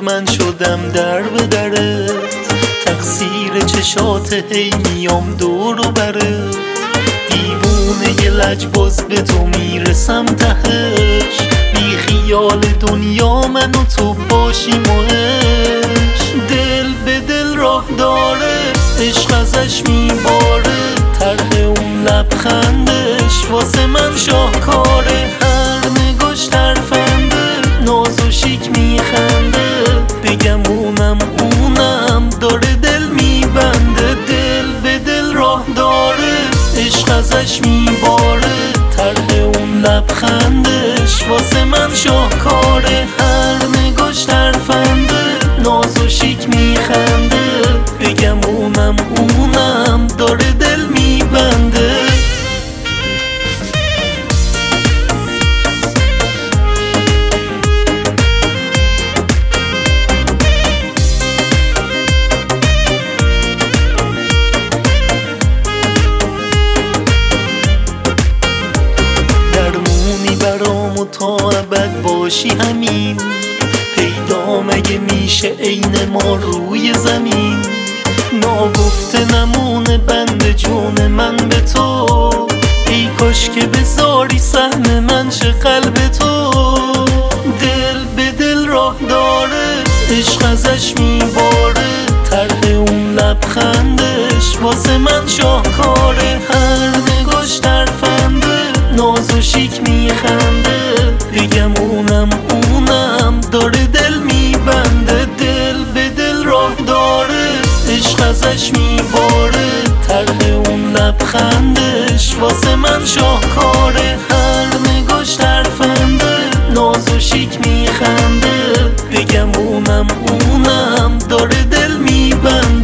من شدم در به درت، تقصیر چشات هی میام دور و برت، دیوونه لجباز به تو میرسم تهش، بی خیال دنیا من و تو باشیم و عشق، دل به دل راه داره عشق ازش میباره، طرح اون لبخندش واسه من شاهکاره، هر نگاش ترفنده ناز و شیک میخنده، بگم اونم داره دل میبنده، دل به دل راه داره عشق ازش میباره، طرح اون لبخندش واسه من شاهکاره، هر نگاش ترفنده ناز و شیک میخنده، بگم اونم داره دل میبنده. درمونی برام و تا ابد باشی همین، پیدا مگه میشه عین ما روی زمین، ناگفته نمونه بند جون من به تو، ای کاش که بذاری سهم من شه قلب تو، دل به دل راه داره عشق ازش میباره، طرح اون لبخندش واسه من شاهکاره، هر نگاش ترفنده ناز و شیک میخنده، بگم اونم داره دل میبنده، دل به دل راه داره عشق ازش میباره، طرح اون لبخندش واسه من شاهکاره، هر نگاش ترفنده ناز و شیک میخنده، بگم اونم داره دل میبنده.